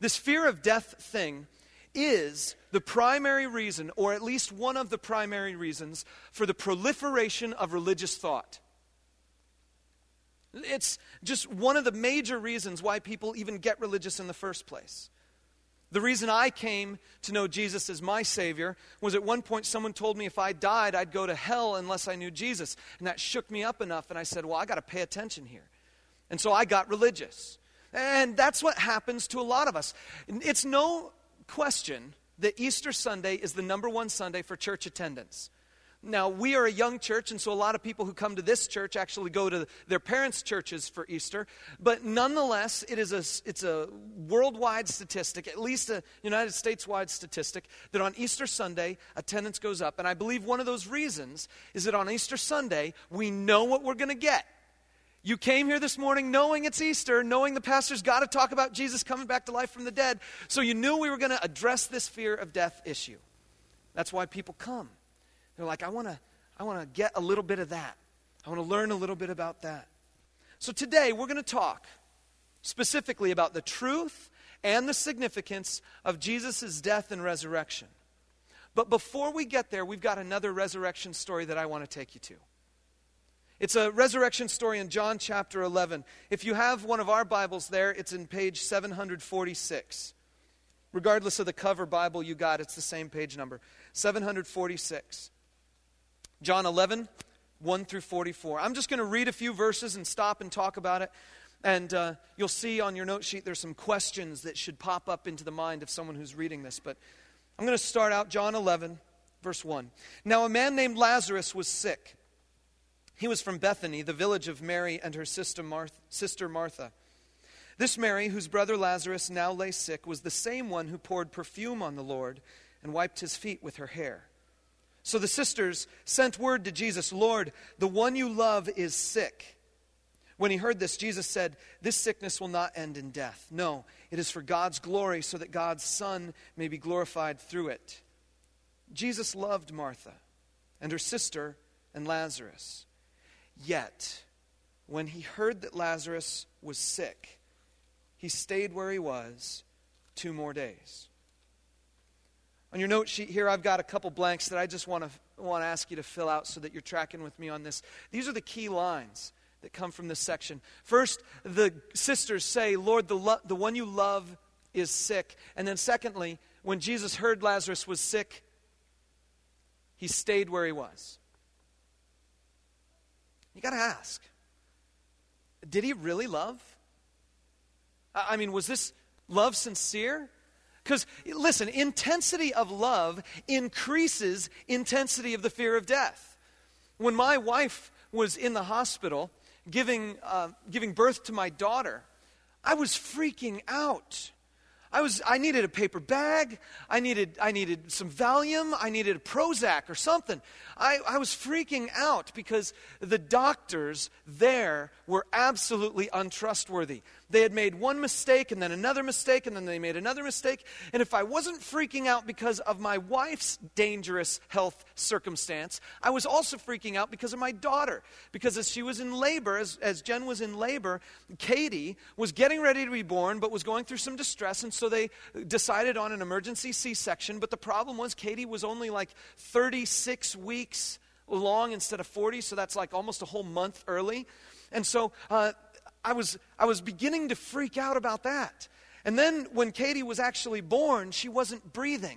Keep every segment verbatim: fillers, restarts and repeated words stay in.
This fear of death thing is the primary reason, or at least one of the primary reasons, for the proliferation of religious thought. It's just one of the major reasons why people even get religious in the first place. The reason I came to know Jesus as my Savior was at one point someone told me if I died, I'd go to hell unless I knew Jesus. And that shook me up enough, and I said, well, I got to pay attention here. And so I got religious. And that's what happens to a lot of us. It's no question that Easter Sunday is the number one Sunday for church attendance. Now, we are a young church, and so a lot of people who come to this church actually go to their parents' churches for Easter. But nonetheless, it is a, it's a worldwide statistic, at least a United States-wide statistic, that on Easter Sunday, attendance goes up. And I believe one of those reasons is that on Easter Sunday, we know what we're going to get. You came here this morning knowing it's Easter, knowing the pastor's got to talk about Jesus coming back to life from the dead. So you knew we were going to address this fear of death issue. That's why people come. They're like, I want to I want to get a little bit of that. I want to learn a little bit about that. So today we're going to talk specifically about the truth and the significance of Jesus' death and resurrection. But before we get there, we've got another resurrection story that I want to take you to. It's a resurrection story in John chapter eleven. If you have one of our Bibles there, it's in page seven forty-six. Regardless of the cover Bible you got, it's the same page number, seven forty-six. John eleven, one through forty-four. I'm just going to read a few verses and stop and talk about it. And uh, you'll see on your note sheet there's some questions that should pop up into the mind of someone who's reading this. But I'm going to start out John eleven, verse one. Now a man named Lazarus was sick. He was from Bethany, the village of Mary and her sister Martha. Sister Martha. This Mary, whose brother Lazarus now lay sick, was the same one who poured perfume on the Lord and wiped his feet with her hair. So the sisters sent word to Jesus, Lord, the one you love is sick. When he heard this, Jesus said, this sickness will not end in death. No, it is for God's glory, so that God's Son may be glorified through it. Jesus loved Martha and her sister and Lazarus. Yet, when he heard that Lazarus was sick, he stayed where he was two more days. On your note sheet here, I've got a couple blanks that I just want to want to ask you to fill out so that you're tracking with me on this. These are the key lines that come from this section. First, the sisters say, Lord, the, lo- the one you love is sick. And then secondly, when Jesus heard Lazarus was sick, he stayed where he was. You got to ask, did he really love? I mean, was this love sincere? Because, listen, intensity of love increases intensity of the fear of death. When my wife was in the hospital giving uh, giving birth to my daughter, I was freaking out. I was I needed a paper bag. I needed I needed some Valium. I needed a Prozac or something. I, I was freaking out because the doctors there were absolutely untrustworthy. They had made one mistake and then another mistake and then they made another mistake. And if I wasn't freaking out because of my wife's dangerous health circumstance, I was also freaking out because of my daughter. Because as she was in labor, as, as Jen was in labor, Katie was getting ready to be born but was going through some distress. And so they decided on an emergency C-section. But the problem was Katie was only like thirty-six weeks long instead of forty. So that's like almost a whole month early. And so uh, I was I was beginning to freak out about that. And then when Katie was actually born, she wasn't breathing.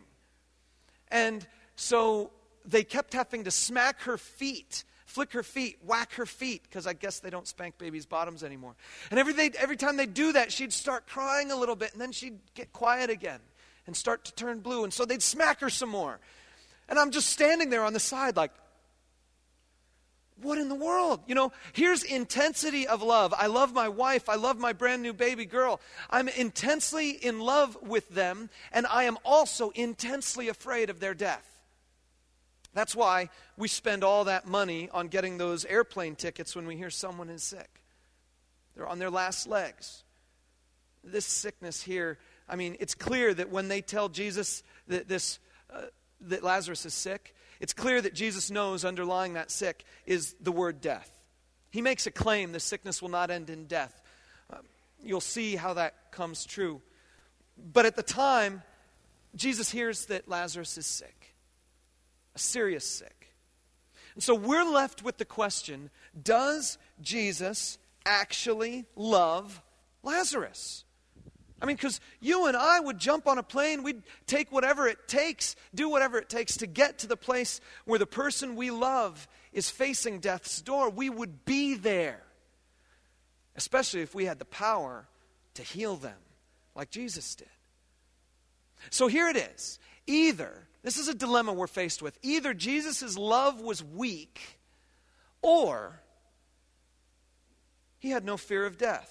And so they kept having to smack her feet, flick her feet, whack her feet, because I guess they don't spank babies' bottoms anymore. And every, they, every time they do that, she'd start crying a little bit, and then she'd get quiet again and start to turn blue. And so they'd smack her some more. And I'm just standing there on the side like, what in the world? You know, here's intensity of love. I love my wife. I love my brand new baby girl. I'm intensely in love with them, and I am also intensely afraid of their death. That's why we spend all that money on getting those airplane tickets when we hear someone is sick. They're on their last legs. This sickness here, I mean, it's clear that when they tell Jesus that this uh, that Lazarus is sick, it's clear that Jesus knows underlying that sick is the word death. He makes a claim the sickness will not end in death. Uh, you'll see how that comes true. But at the time, Jesus hears that Lazarus is sick, a serious sick. And so we're left with the question, does Jesus actually love Lazarus? I mean, because you and I would jump on a plane, we'd take whatever it takes, do whatever it takes to get to the place where the person we love is facing death's door. We would be there, especially if we had the power to heal them like Jesus did. So here it is. Either, this is a dilemma we're faced with, either Jesus' love was weak or he had no fear of death.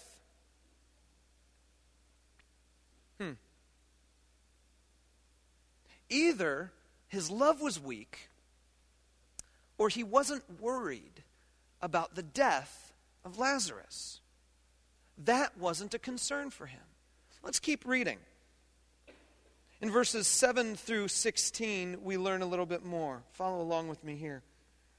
Hmm. Either his love was weak or he wasn't worried about the death of Lazarus. That wasn't a concern for him. Let's keep reading. In verses seven through sixteen, we learn a little bit more. Follow along with me here.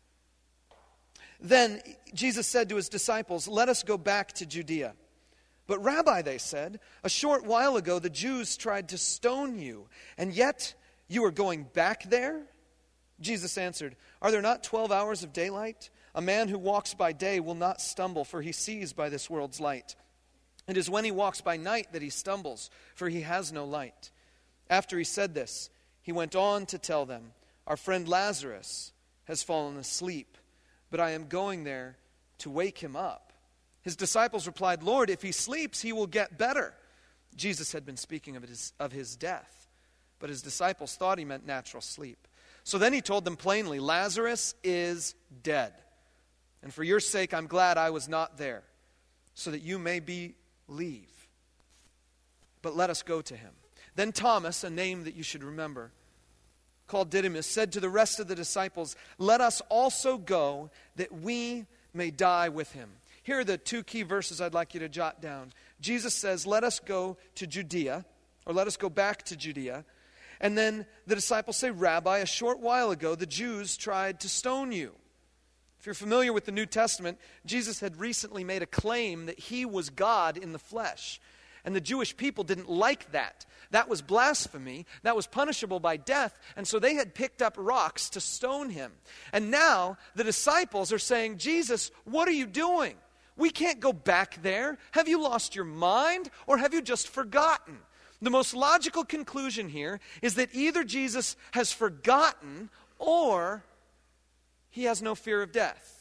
Then Jesus said to his disciples, "Let us go back to Judea." "But Rabbi," they said, "a short while ago the Jews tried to stone you, and yet you are going back there?" Jesus answered, "Are there not twelve hours of daylight? A man who walks by day will not stumble, for he sees by this world's light. It is when he walks by night that he stumbles, for he has no light." After he said this, he went on to tell them, "Our friend Lazarus has fallen asleep, but I am going there to wake him up." His disciples replied, "Lord, if he sleeps, he will get better." Jesus had been speaking of his, of his death, but his disciples thought he meant natural sleep. So then he told them plainly, "Lazarus is dead. And for your sake, I'm glad I was not there, so that you may believe. But let us go to him." Then Thomas, a name that you should remember, called Didymus, said to the rest of the disciples, "Let us also go, that we may die with him." Here are the two key verses I'd like you to jot down. Jesus says, "Let us go to Judea," or "let us go back to Judea." And then the disciples say, "Rabbi, a short while ago the Jews tried to stone you." If you're familiar with the New Testament, Jesus had recently made a claim that he was God in the flesh. And the Jewish people didn't like that. That was blasphemy. That was punishable by death. And so they had picked up rocks to stone him. And now the disciples are saying, "Jesus, what are you doing? We can't go back there. Have you lost your mind, or have you just forgotten?" The most logical conclusion here is that either Jesus has forgotten or he has no fear of death.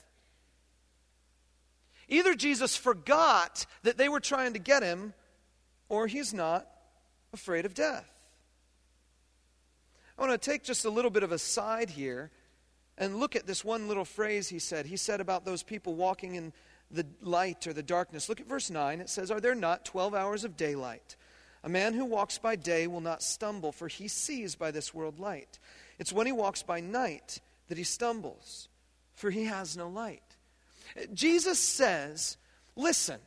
Either Jesus forgot that they were trying to get him, or he's not afraid of death. I want to take just a little bit of a side here and look at this one little phrase he said. He said about those people walking in the light or the darkness. Look at verse nine. It says, "Are there not twelve hours of daylight? A man who walks by day will not stumble, for he sees by this world light. It's when he walks by night that he stumbles, for he has no light." Jesus says, listen.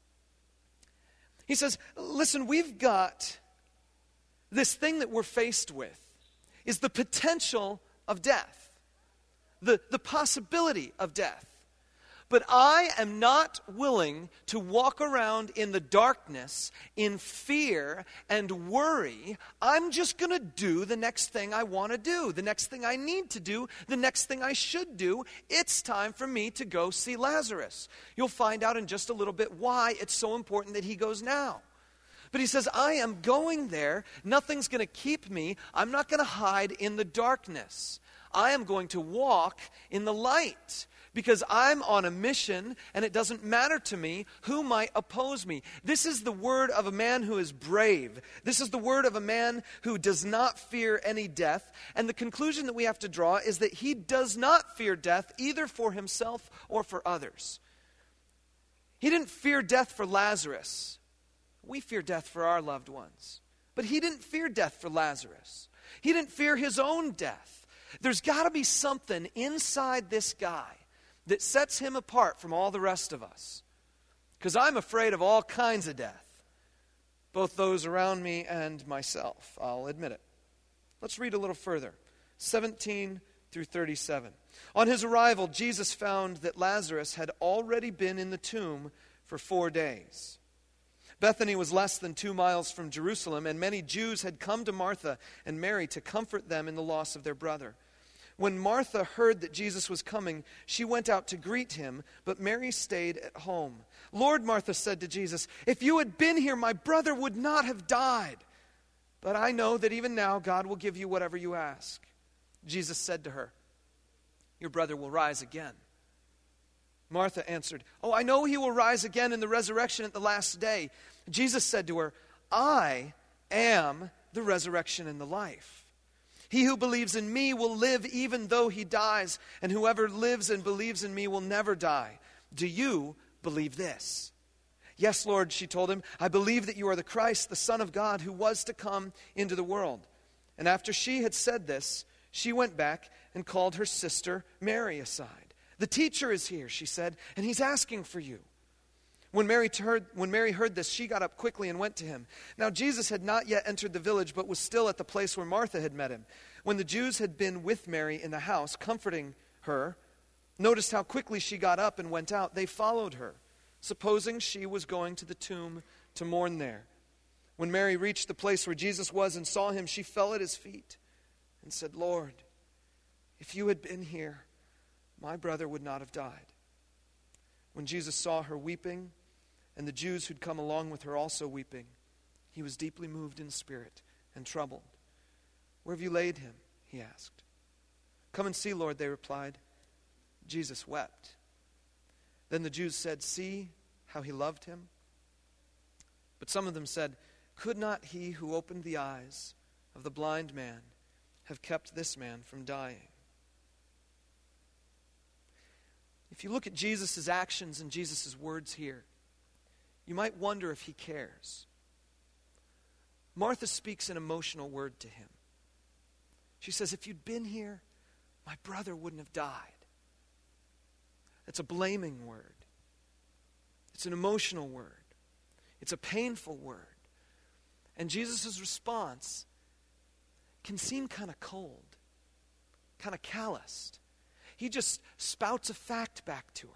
He says, listen, we've got this thing that we're faced with is the potential of death, the, the possibility of death. But I am not willing to walk around in the darkness in fear and worry. I'm just going to do the next thing I want to do, the next thing I need to do, the next thing I should do. It's time for me to go see Lazarus. You'll find out in just a little bit why it's so important that he goes now. But he says, I am going there. Nothing's going to keep me. I'm not going to hide in the darkness. I am going to walk in the light. Because I'm on a mission, and it doesn't matter to me who might oppose me. This is the word of a man who is brave. This is the word of a man who does not fear any death. And the conclusion that we have to draw is that he does not fear death either for himself or for others. He didn't fear death for Lazarus. We fear death for our loved ones. But he didn't fear death for Lazarus. He didn't fear his own death. There's got to be something inside this guy that sets him apart from all the rest of us. Because I'm afraid of all kinds of death, both those around me and myself. I'll admit it. Let's read a little further. seventeen through thirty-seven. On his arrival, Jesus found that Lazarus had already been in the tomb for four days. Bethany was less than two miles from Jerusalem, and many Jews had come to Martha and Mary to comfort them in the loss of their brother. When Martha heard that Jesus was coming, she went out to greet him, but Mary stayed at home. Lord, Martha said to Jesus, if you had been here, my brother would not have died. But I know that even now God will give you whatever you ask. Jesus said to her, your brother will rise again. Martha answered, oh, I know he will rise again in the resurrection at the last day. Jesus said to her, I am the resurrection and the life. He who believes in me will live even though he dies, and whoever lives and believes in me will never die. Do you believe this? Yes, Lord, she told him, I believe that you are the Christ, the Son of God, who was to come into the world. And after she had said this, she went back and called her sister Mary aside. The teacher is here, she said, and he's asking for you. When Mary, heard, when Mary heard this, she got up quickly and went to him. Now Jesus had not yet entered the village, but was still at the place where Martha had met him. When the Jews had been with Mary in the house, comforting her, noticed how quickly she got up and went out, they followed her, supposing she was going to the tomb to mourn there. When Mary reached the place where Jesus was and saw him, she fell at his feet and said, Lord, if you had been here, my brother would not have died. When Jesus saw her weeping, and the Jews who'd come along with her also weeping, he was deeply moved in spirit and troubled. Where have you laid him? He asked. Come and see, Lord, they replied. Jesus wept. Then the Jews said, see how he loved him? But some of them said, could not he who opened the eyes of the blind man have kept this man from dying? If you look at Jesus' actions and Jesus' words here, you might wonder if he cares. Martha speaks an emotional word to him. She says, if you'd been here, my brother wouldn't have died. It's a blaming word. It's an emotional word. It's a painful word. And Jesus' response can seem kind of cold, kind of calloused. He just spouts a fact back to her.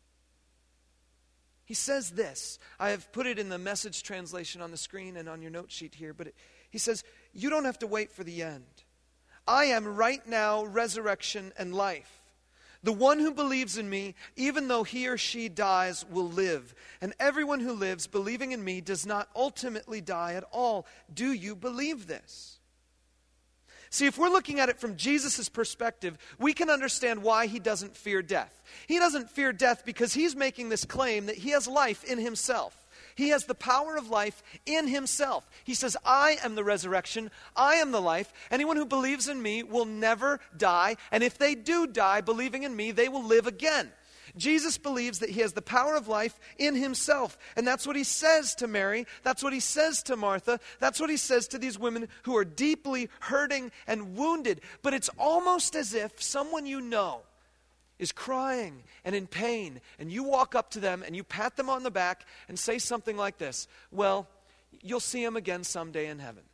He says this. I have put it in the Message translation on the screen and on your note sheet here, but it, he says, you don't have to wait for the end. I am right now resurrection and life. The one who believes in me, even though he or she dies, will live. And everyone who lives believing in me does not ultimately die at all. Do you believe this? See, if we're looking at it from Jesus' perspective, we can understand why he doesn't fear death. He doesn't fear death because he's making this claim that he has life in himself. He has the power of life in himself. He says, I am the resurrection, I am the life. Anyone who believes in me will never die, and if they do die believing in me, they will live again. Jesus believes that he has the power of life in himself. And that's what he says to Mary. That's what he says to Martha. That's what he says to these women who are deeply hurting and wounded. But it's almost as if someone you know is crying and in pain, and you walk up to them and you pat them on the back and say something like this, well, you'll see him again someday in heaven.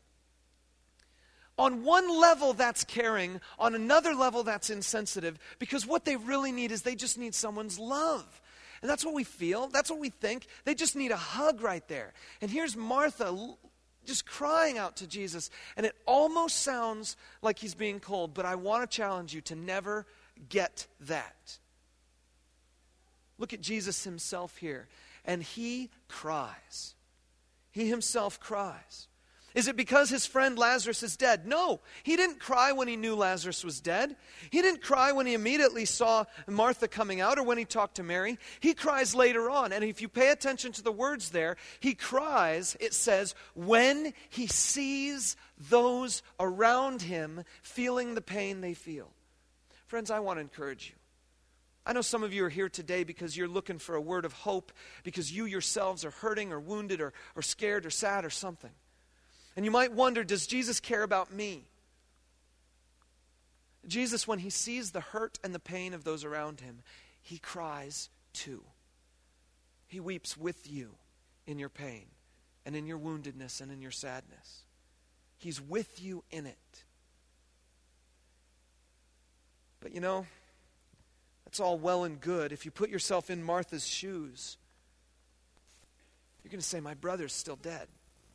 On one level, that's caring. On another level, that's insensitive. Because what they really need is they just need someone's love. And that's what we feel. That's what we think. They just need a hug right there. And here's Martha just crying out to Jesus. And it almost sounds like he's being cold. But I want to challenge you to never get that. Look at Jesus himself here. And he cries. He himself cries. Is it because his friend Lazarus is dead? No, he didn't cry when he knew Lazarus was dead. He didn't cry when he immediately saw Martha coming out or when he talked to Mary. He cries later on. And if you pay attention to the words there, he cries, it says, when he sees those around him feeling the pain they feel. Friends, I want to encourage you. I know some of you are here today because you're looking for a word of hope because you yourselves are hurting or wounded or, or scared or sad or something. And you might wonder, does Jesus care about me? Jesus, when he sees the hurt and the pain of those around him, he cries too. He weeps with you in your pain and in your woundedness and in your sadness. He's with you in it. But you know, that's all well and good if you put yourself in Martha's shoes. you're going to say, my brother's still dead.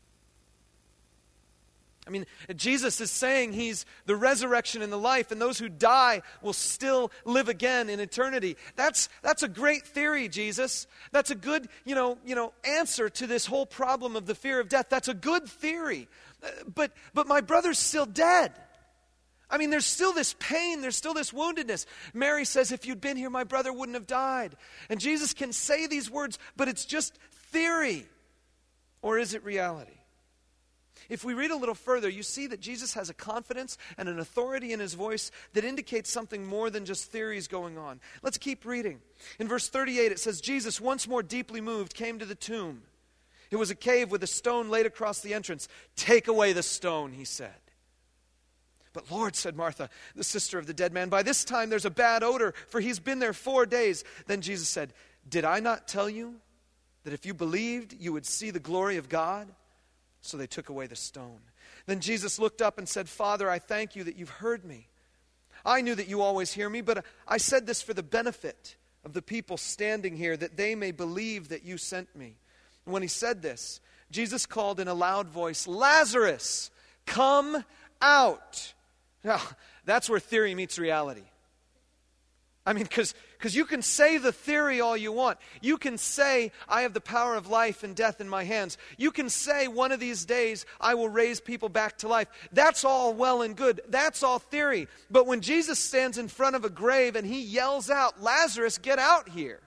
I mean, Jesus is saying he's the resurrection and the life, and those who die will still live again in eternity. That's that's a great theory, Jesus. That's a good, you know, you know, answer to this whole problem of the fear of death. That's a good theory. But but my brother's still dead. I mean, there's still this pain, there's still this woundedness. Mary says, if you'd been here, my brother wouldn't have died. And Jesus can say these words, but it's just theory. Or is it reality? If we read a little further, you see that Jesus has a confidence and an authority in his voice that indicates something more than just theories going on. Let's keep reading. In verse thirty-eight, it says, Jesus, once more deeply moved, came to the tomb. It was a cave with a stone laid across the entrance. Take away the stone, he said. But Lord, said Martha, the sister of the dead man, by this time there's a bad odor, for he's been there four days. Then Jesus said, did I not tell you that if you believed, you would see the glory of God? So they took away the stone. Then Jesus looked up and said, Father, I thank you that you've heard me. I knew that you always hear me, but I said this for the benefit of the people standing here, that they may believe that you sent me. And when he said this, Jesus called in a loud voice, Lazarus, come out. Now, that's where theory meets reality. I mean, because because you can say the theory all you want. You can say, I have the power of life and death in my hands. You can say, one of these days, I will raise people back to life. That's all well and good. That's all theory. But when Jesus stands in front of a grave and he yells out, Lazarus, get out here.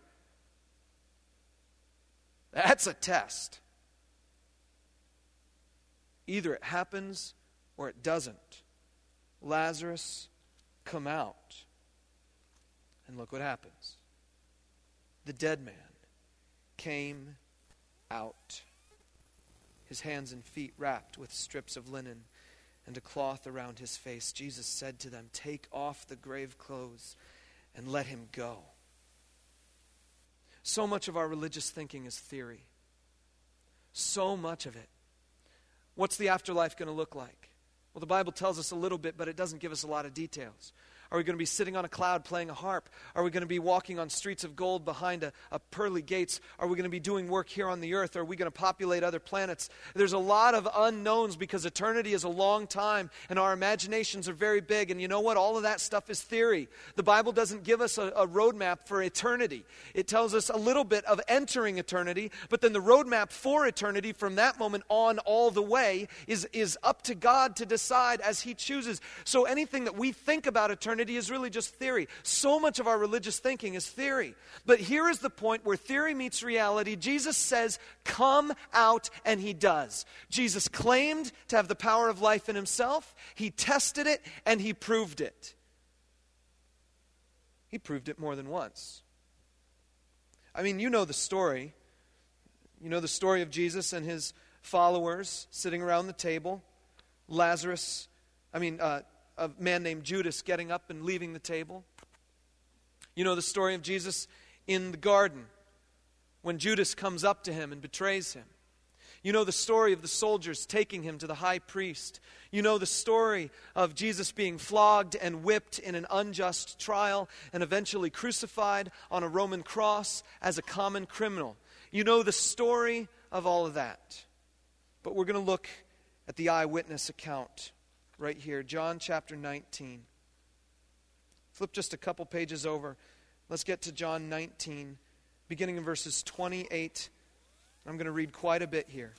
That's a test. Either it happens or it doesn't. Lazarus, come out. And look what happens. The dead man came out, his hands and feet wrapped with strips of linen and a cloth around his face. Jesus said to them, take off the grave clothes and let him go. So much of our religious thinking is theory. So much of it. What's the afterlife going to look like? Well, the Bible tells us a little bit, but it doesn't give us a lot of details. Are we going to be sitting on a cloud playing a harp? Are we going to be walking on streets of gold behind a, a pearly gates? Are we going to be doing work here on the earth? Are we going to populate other planets? There's a lot of unknowns because eternity is a long time and our imaginations are very big. And you know what? All of that stuff is theory. The Bible doesn't give us a, a roadmap for eternity. It tells us a little bit of entering eternity, but then the roadmap for eternity from that moment on all the way is, is up to God to decide as he chooses. So anything that we think about eternity is really just theory. So much of our religious thinking is theory. But here is the point where theory meets reality. Jesus says, come out, and he does. Jesus claimed to have the power of life in himself. He tested it, and he proved it. He proved it more than once. I mean, you know the story. You know the story of Jesus and his followers sitting around the table. Lazarus, I mean, uh, a man named Judas getting up and leaving the table. You know the story of Jesus in the garden when Judas comes up to him and betrays him. You know the story of the soldiers taking him to the high priest. You know the story of Jesus being flogged and whipped in an unjust trial and eventually crucified on a Roman cross as a common criminal. You know the story of all of that. But we're going to look at the eyewitness account right here, John chapter nineteen. Flip just a couple pages over. Let's get to John nineteen, beginning in verses twenty-eight. I'm going to read quite a bit here.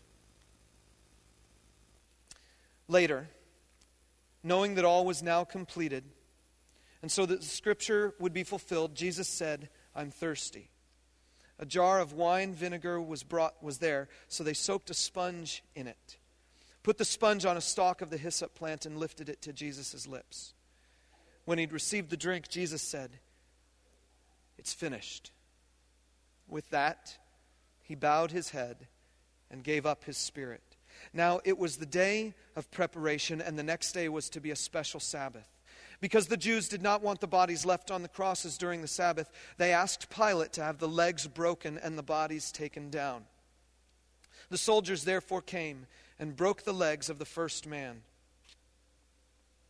Later, knowing that all was now completed, and so that the scripture would be fulfilled, Jesus said, I'm thirsty. A jar of wine vinegar was brought was there, so they soaked a sponge in it. Put the sponge on a stalk of the hyssop plant and lifted it to Jesus' lips. When he'd received the drink, Jesus said, it's finished. With that, he bowed his head and gave up his spirit. Now it was the day of preparation, and the next day was to be a special Sabbath. Because the Jews did not want the bodies left on the crosses during the Sabbath, they asked Pilate to have the legs broken and the bodies taken down. The soldiers therefore came and broke the legs of the first man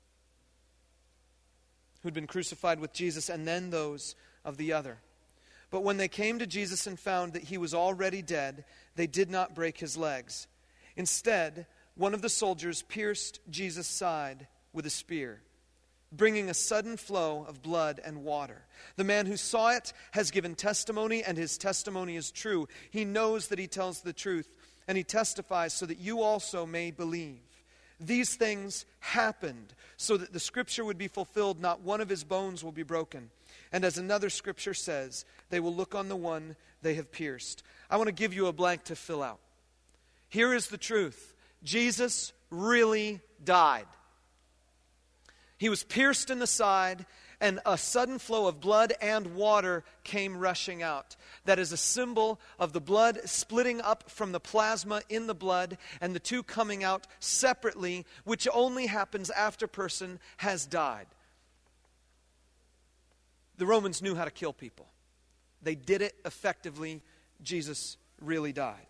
who'd been crucified with Jesus, and then those of the other. But when they came to Jesus and found that he was already dead, they did not break his legs. Instead, one of the soldiers pierced Jesus' side with a spear, bringing a sudden flow of blood and water. The man who saw it has given testimony, and his testimony is true. He knows that he tells the truth, and he testifies so that you also may believe. These things happened so that the scripture would be fulfilled, not one of his bones will be broken. And as another scripture says, they will look on the one they have pierced. I want to give you a blank to fill out. Here is the truth. Jesus really died. He was pierced in the side, and a sudden flow of blood and water came rushing out. That is a symbol of the blood splitting up from the plasma in the blood, and the two coming out separately, which only happens after a person has died. The Romans knew how to kill people. They did it effectively. Jesus really died.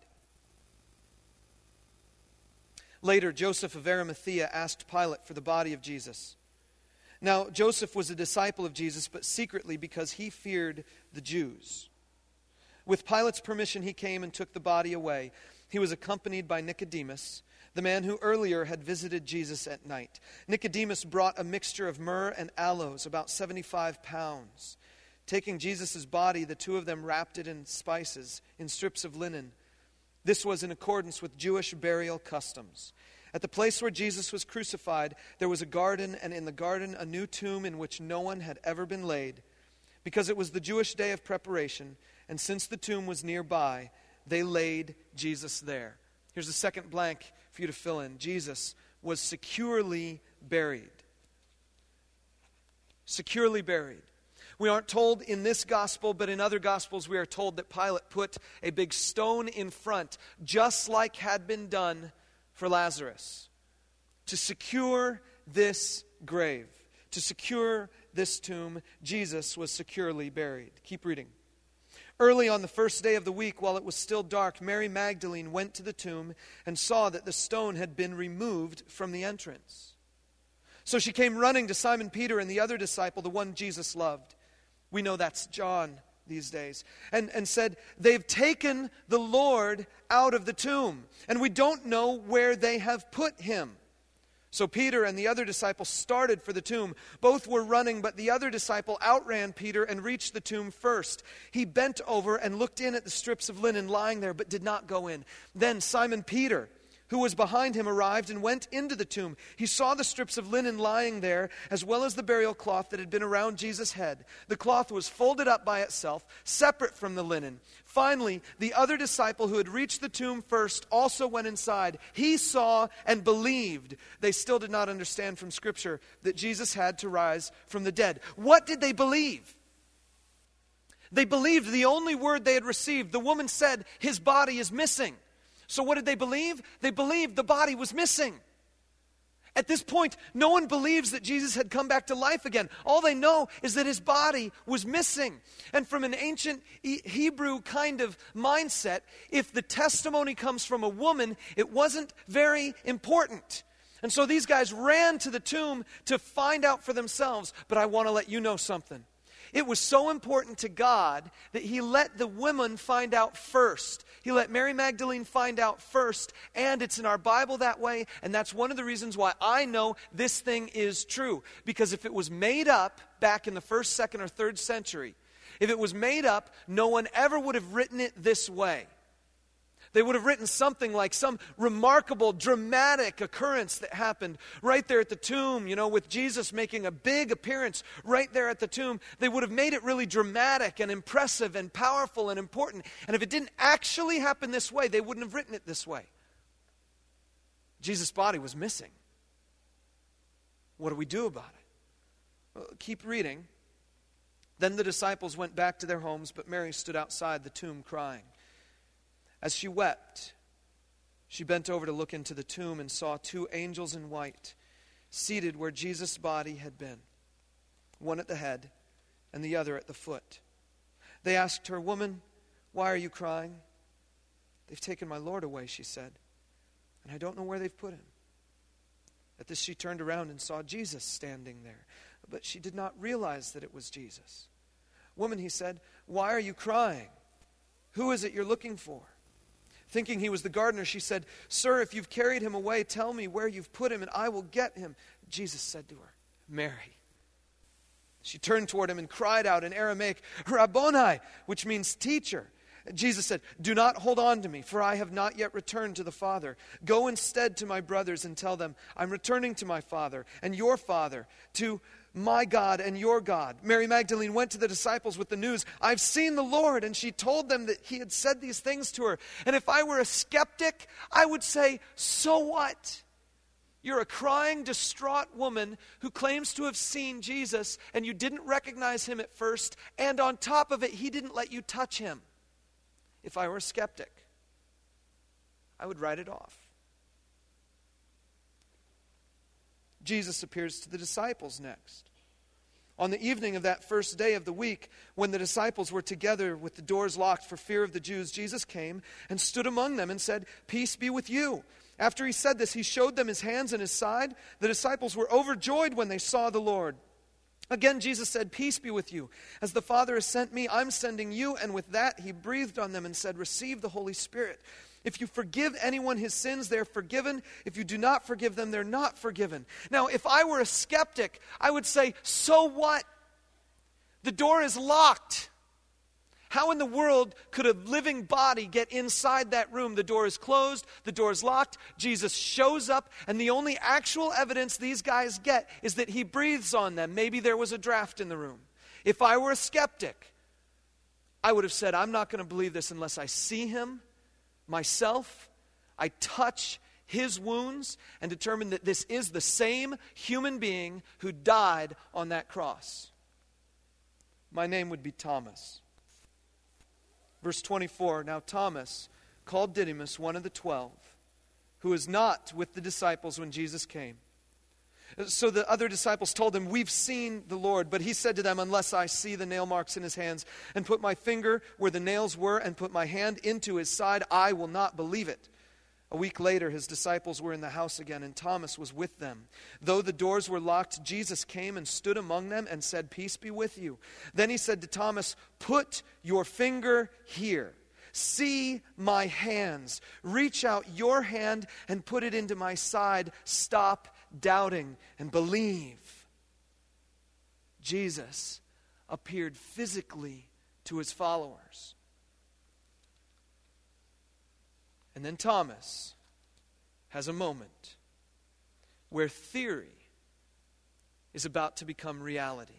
Later, Joseph of Arimathea asked Pilate for the body of Jesus. Now, Joseph was a disciple of Jesus, but secretly because he feared the Jews. With Pilate's permission, he came and took the body away. He was accompanied by Nicodemus, the man who earlier had visited Jesus at night. Nicodemus brought a mixture of myrrh and aloes, about seventy-five pounds. Taking Jesus' body, the two of them wrapped it in spices, in strips of linen. This was in accordance with Jewish burial customs. At the place where Jesus was crucified, there was a garden, and in the garden a new tomb in which no one had ever been laid. Because it was the Jewish day of preparation, and since the tomb was nearby, they laid Jesus there. Here's the second blank for you to fill in. Jesus was securely buried. Securely buried. We aren't told in this gospel, but in other gospels we are told that Pilate put a big stone in front, just like had been done for Lazarus, to secure this grave, to secure this tomb. Jesus was securely buried. Keep reading. Early on the first day of the week, while it was still dark, Mary Magdalene went to the tomb and saw that the stone had been removed from the entrance. So she came running to Simon Peter and the other disciple, the one Jesus loved. We know that's John these days. And, and said, they've taken the Lord out of the tomb, and we don't know where they have put him. So Peter and the other disciple started for the tomb. Both were running, but the other disciple outran Peter and reached the tomb first. He bent over and looked in at the strips of linen lying there, but did not go in. Then Simon Peter, who was behind him, arrived and went into the tomb. He saw the strips of linen lying there, as well as the burial cloth that had been around Jesus' head. The cloth was folded up by itself, separate from the linen. Finally, the other disciple who had reached the tomb first also went inside. He saw and believed. They still did not understand from Scripture that Jesus had to rise from the dead. What did they believe? They believed the only word they had received. The woman said, his body is missing. So what did they believe? They believed the body was missing. At this point, no one believes that Jesus had come back to life again. All they know is that his body was missing. And from an ancient Hebrew kind of mindset, if the testimony comes from a woman, it wasn't very important. And so these guys ran to the tomb to find out for themselves. But I want to let you know something. It was so important to God that he let the women find out first. He let Mary Magdalene find out first, and it's in our Bible that way, and that's one of the reasons why I know this thing is true. Because if it was made up back in the first, second, or third century, if it was made up, no one ever would have written it this way. They would have written something like some remarkable, dramatic occurrence that happened right there at the tomb, you know, with Jesus making a big appearance right there at the tomb. They would have made it really dramatic and impressive and powerful and important. And if it didn't actually happen this way, they wouldn't have written it this way. Jesus' body was missing. What do we do about it? Well, keep reading. Then the disciples went back to their homes, but Mary stood outside the tomb crying. As she wept, she bent over to look into the tomb and saw two angels in white seated where Jesus' body had been, one at the head and the other at the foot. They asked her, "Woman, why are you crying?" "They've taken my Lord away," she said, "and I don't know where they've put him." At this she turned around and saw Jesus standing there, but she did not realize that it was Jesus. "Woman," he said, why are you crying? Who is it you're looking for?" Thinking he was the gardener, she said, "Sir, if you've carried him away, tell me where you've put him, and I will get him." Jesus said to her, "Mary." She turned toward him and cried out in Aramaic, "Rabboni," which means teacher. Jesus said, "Do not hold on to me, for I have not yet returned to the Father. Go instead to my brothers and tell them, I'm returning to my Father and your Father, to my God and your God." Mary Magdalene went to the disciples with the news, "I've seen the Lord," and she told them that he had said these things to her. And if I were a skeptic, I would say, so what? You're a crying, distraught woman who claims to have seen Jesus, and you didn't recognize him at first, and on top of it, he didn't let you touch him. If I were a skeptic, I would write it off. Jesus appears to the disciples next. On the evening of that first day of the week, when the disciples were together with the doors locked for fear of the Jews, Jesus came and stood among them and said, "Peace be with you." After he said this, he showed them his hands and his side. The disciples were overjoyed when they saw the Lord. Again, Jesus said, "Peace be with you. As the Father has sent me, I'm sending you." And with that, he breathed on them and said, "Receive the Holy Spirit. If you forgive anyone his sins, they're forgiven. If you do not forgive them, they're not forgiven." Now, if I were a skeptic, I would say, so what? The door is locked. How in the world could a living body get inside that room? The door is closed, the door is locked, Jesus shows up, and the only actual evidence these guys get is that he breathes on them. Maybe there was a draft in the room. If I were a skeptic, I would have said, I'm not going to believe this unless I see him myself, I touch his wounds, and determine that this is the same human being who died on that cross. My name would be Thomas. Verse twenty-four, now Thomas, called Didymus, one of the twelve, who was not with the disciples when Jesus came. So the other disciples told him, "We've seen the Lord." But he said to them, "Unless I see the nail marks in his hands, and put my finger where the nails were, and put my hand into his side, I will not believe it." A week later, his disciples were in the house again, and Thomas was with them. Though the doors were locked, Jesus came and stood among them and said, "Peace be with you." Then he said to Thomas, "Put your finger here. See my hands. Reach out your hand and put it into my side. Stop doubting and believe." Jesus appeared physically to his followers. And then Thomas has a moment where theory is about to become reality.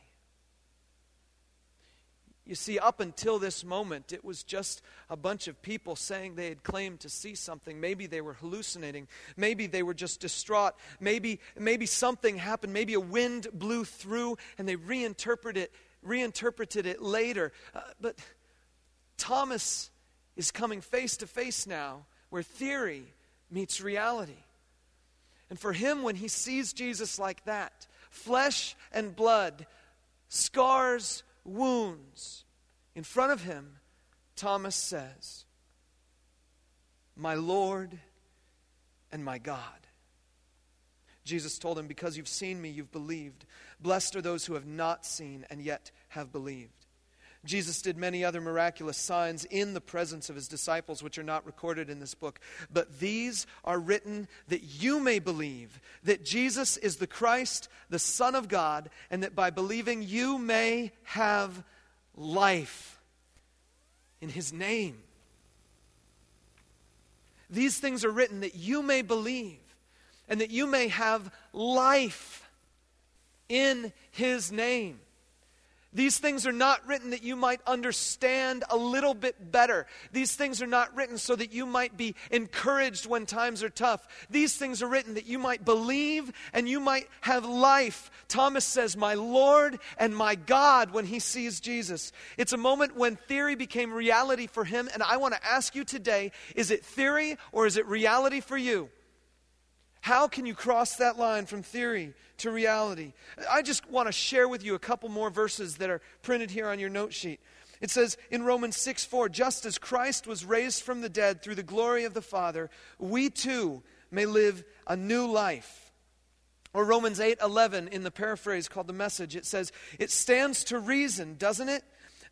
You see, up until this moment, it was just a bunch of people saying they had claimed to see something. Maybe they were hallucinating. Maybe they were just distraught. Maybe, maybe something happened. Maybe a wind blew through and they reinterpreted it, reinterpreted it later. Uh, but Thomas is coming face to face now where theory meets reality. And for him, when he sees Jesus like that, flesh and blood, scars, wounds, in front of him, Thomas says, "My Lord and my God." Jesus told him, "Because you've seen me, you've believed. Blessed are those who have not seen and yet have believed." Jesus did many other miraculous signs in the presence of his disciples, which are not recorded in this book. But these are written that you may believe that Jesus is the Christ, the Son of God, and that by believing you may have life in his name. These things are written that you may believe and that you may have life in his name. These things are not written that you might understand a little bit better. These things are not written so that you might be encouraged when times are tough. These things are written that you might believe and you might have life. Thomas says, "My Lord and my God," when he sees Jesus. It's a moment when theory became reality for him, and I want to ask you today, is it theory or is it reality for you? How can you cross that line from theory to reality? I just want to share with you a couple more verses that are printed here on your note sheet. It says in Romans six four, "Just as Christ was raised from the dead through the glory of the Father, we too may live a new life." Or Romans eight eleven in the paraphrase called The Message, it says, "It stands to reason, doesn't it,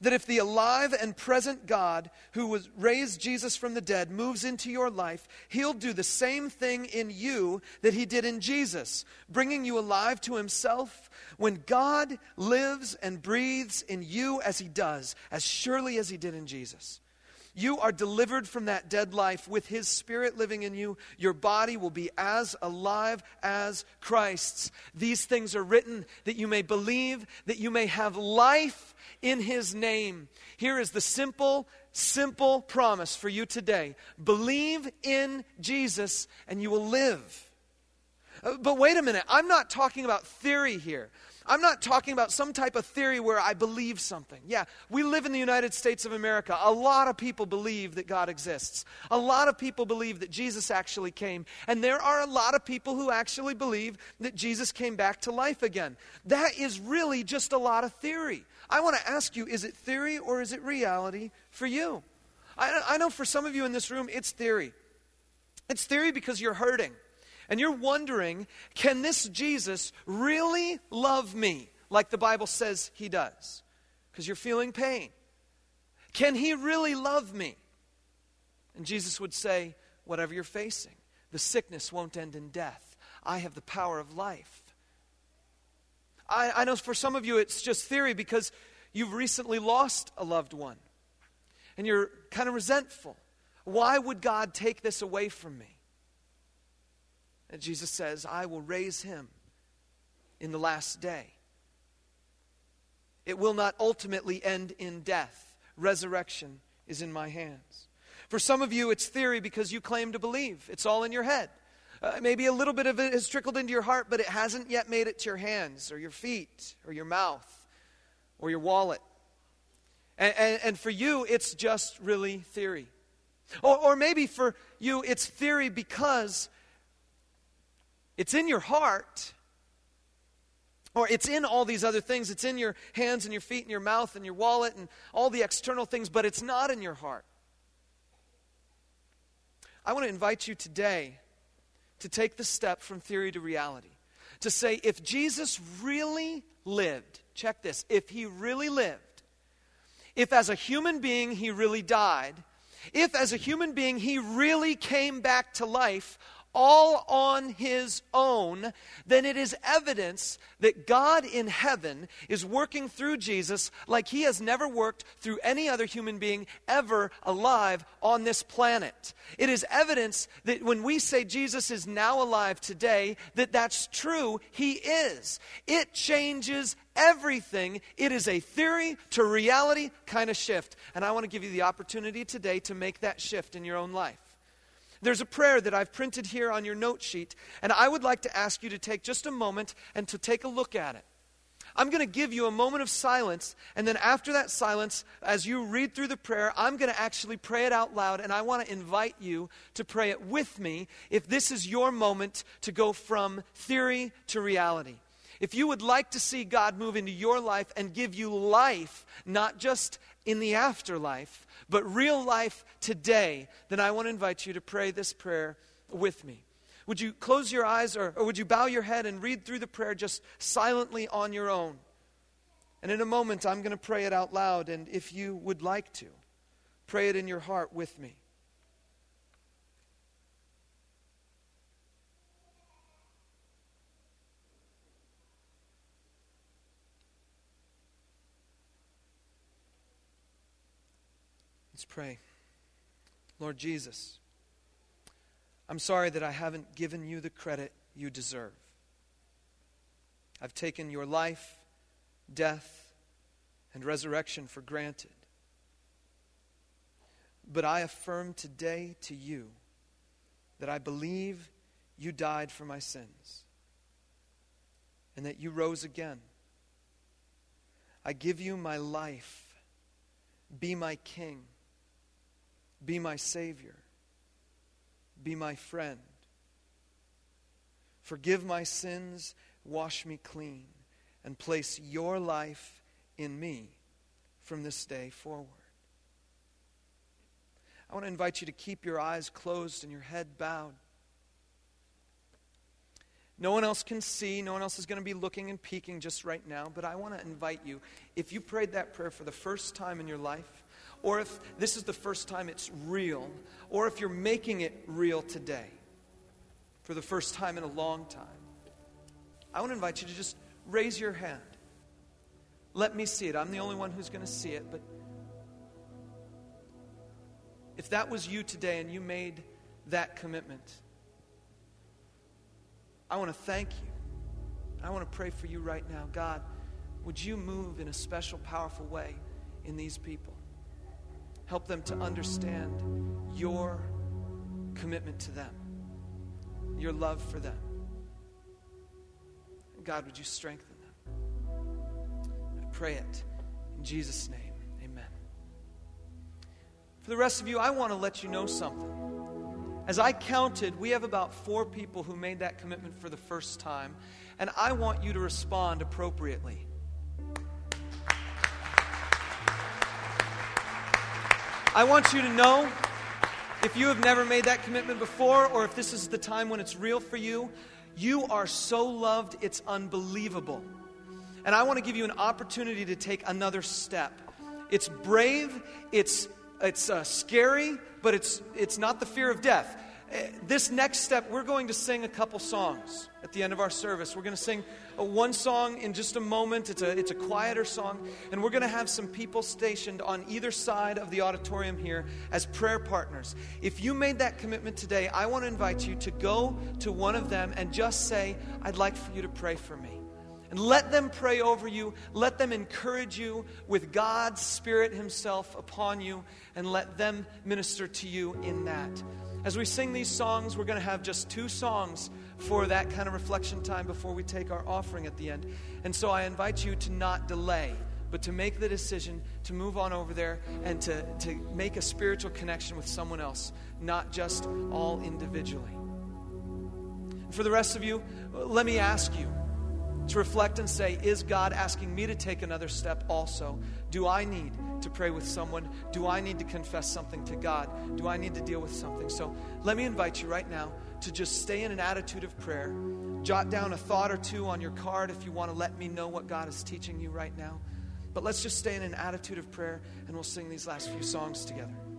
that if the alive and present God who was raised Jesus from the dead moves into your life, he'll do the same thing in you that he did in Jesus, bringing you alive to himself. When God lives and breathes in you as he does, as surely as he did in Jesus, you are delivered from that dead life with his Spirit living in you. Your body will be as alive as Christ's. These things are written that you may believe, that you may have life in his name. Here is the simple, simple promise for you today. Believe in Jesus and you will live. But wait a minute, I'm not talking about theory here. I'm not talking about some type of theory where I believe something. Yeah, we live in the United States of America. A lot of people believe that God exists. A lot of people believe that Jesus actually came. And there are a lot of people who actually believe that Jesus came back to life again. That is really just a lot of theory. I want to ask you, is it theory or is it reality for you? I, I know for some of you in this room, it's theory. It's theory because you're hurting. And you're wondering, can this Jesus really love me like the Bible says he does? Because you're feeling pain. Can he really love me? And Jesus would say, whatever you're facing, the sickness won't end in death. I have the power of life. I, I know for some of you it's just theory because you've recently lost a loved one. And you're kind of resentful. Why would God take this away from me? And Jesus says, I will raise him in the last day. It will not ultimately end in death. Resurrection is in my hands. For some of you, it's theory because you claim to believe. It's all in your head. Uh, maybe a little bit of it has trickled into your heart, but it hasn't yet made it to your hands or your feet or your mouth or your wallet. And, and, and for you, it's just really theory. Or, or maybe for you, it's theory because it's in your heart, or it's in all these other things. It's in your hands and your feet and your mouth and your wallet and all the external things, but it's not in your heart. I want to invite you today to take the step from theory to reality. To say, if Jesus really lived, check this, if he really lived, if as a human being he really died, if as a human being he really came back to life, all on his own, then it is evidence that God in heaven is working through Jesus like he has never worked through any other human being ever alive on this planet. It is evidence that when we say Jesus is now alive today, that that's true, he is. It changes everything. It is a theory to reality kind of shift. And I want to give you the opportunity today to make that shift in your own life. There's a prayer that I've printed here on your note sheet, and I would like to ask you to take just a moment and to take a look at it. I'm going to give you a moment of silence, and then after that silence, as you read through the prayer, I'm going to actually pray it out loud, and I want to invite you to pray it with me if this is your moment to go from theory to reality. If you would like to see God move into your life and give you life, not just in the afterlife, but real life today, then I want to invite you to pray this prayer with me. Would you close your eyes or, or would you bow your head and read through the prayer just silently on your own? And in a moment, I'm going to pray it out loud, and if you would like to, pray it in your heart with me. Let's pray. Lord Jesus, I'm sorry that I haven't given you the credit you deserve. I've taken your life, death, and resurrection for granted. But I affirm today to you that I believe you died for my sins and that you rose again. I give you my life. Be my King. Be my Savior. Be my friend. Forgive my sins, wash me clean, and place your life in me from this day forward. I want to invite you to keep your eyes closed and your head bowed. No one else can see. No one else is going to be looking and peeking just right now. But I want to invite you, if you prayed that prayer for the first time in your life, or if this is the first time it's real, or if you're making it real today for the first time in a long time, I want to invite you to just raise your hand. Let me see it. I'm the only one who's going to see it. But if that was you today and you made that commitment, I want to thank you. I want to pray for you right now. God, would you move in a special, powerful way in these people? Help them to understand your commitment to them, your love for them. God, would you strengthen them? I pray it in Jesus' name. Amen. For the rest of you, I want to let you know something. As I counted, we have about four people who made that commitment for the first time, and I want you to respond appropriately. I want you to know, if you have never made that commitment before, or if this is the time when it's real for you, you are so loved, it's unbelievable. And I want to give you an opportunity to take another step. It's brave, it's it's uh, scary, but it's it's not the fear of death. Uh, this next step, we're going to sing a couple songs at the end of our service. We're going to sing uh, one song in just a moment. It's a it's a quieter song, and we're going to have some people stationed on either side of the auditorium here as prayer partners. If you made that commitment today, I want to invite you to go to one of them and just say, "I'd like for you to pray for me." And let them pray over you. Let them encourage you with God's Spirit Himself upon you. And let them minister to you in that. As we sing these songs, we're going to have just two songs for that kind of reflection time before we take our offering at the end. And so I invite you to not delay, but to make the decision to move on over there and to, to make a spiritual connection with someone else, not just all individually. And for the rest of you, let me ask you to reflect and say, is God asking me to take another step also? Do I need to pray with someone? Do I need to confess something to God? Do I need to deal with something? So let me invite you right now to just stay in an attitude of prayer. Jot down a thought or two on your card if you want to let me know what God is teaching you right now. But let's just stay in an attitude of prayer, and we'll sing these last few songs together.